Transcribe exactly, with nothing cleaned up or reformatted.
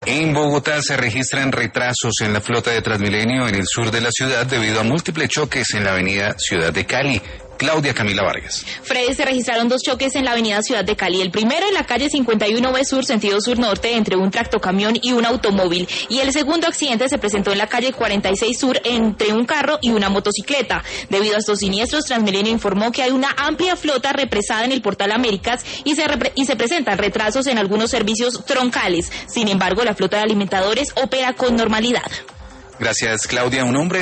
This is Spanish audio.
En Bogotá se registran retrasos en la flota de Transmilenio en el sur de la ciudad debido a múltiples choques en la avenida Ciudad de Cali. Claudia Camila Vargas. Freddy, se registraron dos choques en la avenida Ciudad de Cali. El primero en la calle cincuenta y uno B Sur, sentido sur-norte, entre un tractocamión y un automóvil. Y el segundo accidente se presentó en la calle cuarenta y seis Sur, entre un carro y una motocicleta. Debido a estos siniestros, Transmilenio informó que hay una amplia flota represada en el Portal Américas y se, repre- y se presentan retrasos en algunos servicios troncales. Sin embargo, la flota de alimentadores opera con normalidad. Gracias, Claudia. Un hombre